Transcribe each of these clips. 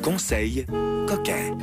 Conseil coquin.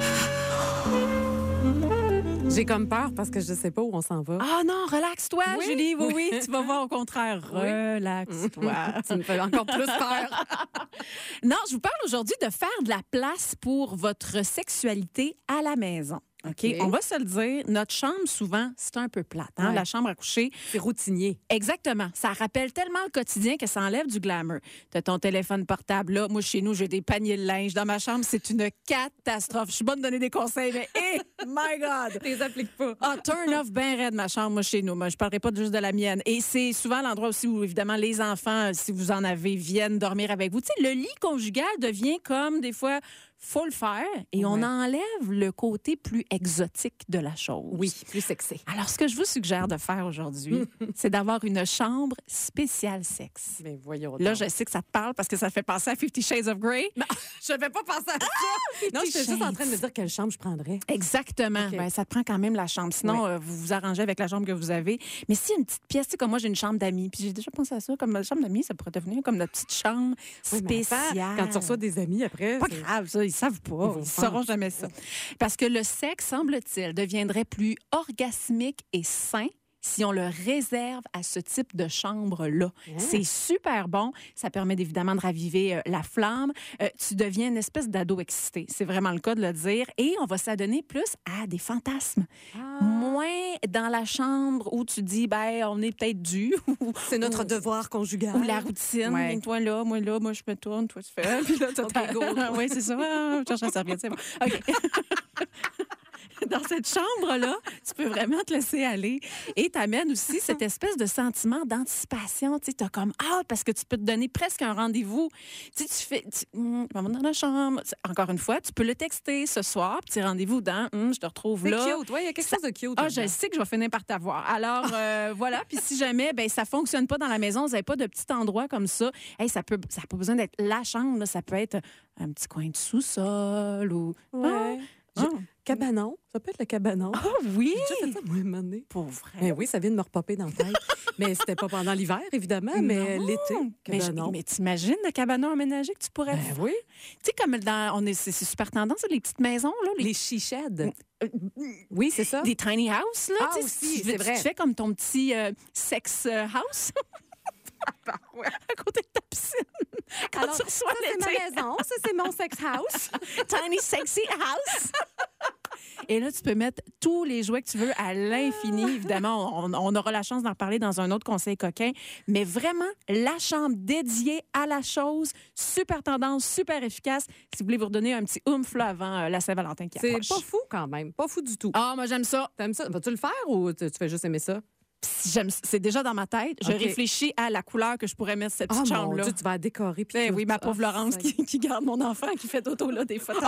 J'ai comme peur parce que je sais pas où on s'en va. Ah non, relaxe-toi, Oui. Julie. Oui, tu vas voir au contraire. Relaxe-toi. Tu me fais encore plus peur. Non, je vous parle aujourd'hui de faire de la place pour votre sexualité à la maison. OK? On va se le dire, notre chambre, souvent, c'est un peu plate. Hein? Ouais. La chambre à coucher. C'est routinier. Exactement. Ça rappelle tellement le quotidien que ça enlève du glamour. T'as ton téléphone portable là. Moi, chez nous, j'ai des paniers de linge. Dans ma chambre, c'est une catastrophe. Je suis bonne de donner des conseils, mais my God! Tu les appliques pas. Ah, turn off bien raide, ma chambre, moi, chez nous. Moi, je parlerai pas juste de la mienne. Et c'est souvent l'endroit aussi où, évidemment, les enfants, si vous en avez, viennent dormir avec vous. Tu sais, le lit conjugal devient comme, des fois, faut le faire et on enlève le côté plus exotique de la chose. Oui, plus sexy. Alors, ce que je vous suggère de faire aujourd'hui, c'est d'avoir une chambre spéciale sexe. Mais voyons Là, donc. je sais que ça te parle parce que ça fait penser à 50 Shades of Grey. Je vais pas penser à ça. Non, j'étais juste en train de me dire quelle chambre je prendrais. Exactement. OK. Ben, ça te prend quand même la chambre. Sinon, vous vous arrangez avec la chambre que vous avez. Mais si une petite pièce, tu sais, comme moi, j'ai une chambre d'amis, puis j'ai déjà pensé à ça, comme la chambre d'amis, ça pourrait devenir comme notre petite chambre Oui, mais attends, spéciale. quand tu reçois des amis après. Pas c'est- grave, ça, ils savent pas. vont Ils faire. sauront jamais ça. Parce que le sexe, semble-t-il, deviendrait plus orgasmique et sain si on le réserve à ce type de chambre-là. C'est super bon. Ça permet évidemment de raviver la flamme. Tu deviens une espèce d'ado excité. C'est vraiment le cas de le dire. Et on va s'adonner plus à des fantasmes. Moins dans la chambre où tu dis, ben, on est peut-être dû. C'est notre devoir conjugal. Ou la routine. Ouais. Toi là, moi je me tourne, toi tu fais. Puis là, t'as OK, go. Oui, c'est ça. Ah, je cherche la serviette, c'est bon. OK. Dans cette chambre-là, tu peux vraiment te laisser aller et t'amènes aussi cette espèce de sentiment d'anticipation. Tu sais, t'as comme hâte parce que tu peux te donner presque un rendez-vous. Tu sais, tu fais, maman dans la chambre. Encore une fois, tu peux le texter ce soir, petit rendez-vous dans, je te retrouve C'est là. cute. Ouais, il y a quelque chose de cute. Ah, là-dedans. je sais que je vais finir par t'avoir. Alors, voilà. Puis si jamais, ben, ça fonctionne pas dans la maison, vous n'avez pas de petit endroit comme ça, hey, ça n'a pas besoin d'être la chambre, là. Ça peut être un petit coin de sous-sol ou. Ouais. Cabanon. Ça peut être le cabanon. Ah oui! J'ai déjà fait ça, moi, un moment donné. Pour vrai. Ben oui, ça vient de me repopper dans la tête. Mais c'était pas pendant l'hiver, évidemment, mais Non. l'été, cabanon. Mais t'imagines le cabanon aménagé que tu pourrais Ben faire? oui. Tu sais, comme c'est super tendance, les petites maisons, là. Les she-sheds. Oui, c'est ça. Des tiny house, là. Ah, tu sais, aussi, si tu veux, c'est vrai. Tu fais comme ton petit sex house. À côté de ta piscine. Quand Alors, tu reçois ça, c'est ma l'été. maison. Ça, c'est mon sex house. Tiny Sexy House. Et là, tu peux mettre tous les jouets que tu veux à l'infini. Évidemment, on aura la chance d'en reparler dans un autre conseil coquin. Mais vraiment, la chambre dédiée à la chose, super tendance, super efficace. Si vous voulez vous redonner un petit oomph là, avant la Saint-Valentin qui C'est approche. pas fou quand même. Pas fou du tout. Ah, moi, j'aime ça. T'aimes ça? Vas-tu le faire ou tu fais juste aimer ça? C'est déjà dans ma tête. Je OK. réfléchis à la couleur que je pourrais mettre cette petite Mon chambre-là. Dieu, tu vas la décorer. puis Ben tout. oui, ma pauvre Ah, Laurence ça y est. qui garde mon enfant qui fait dodo là des fois.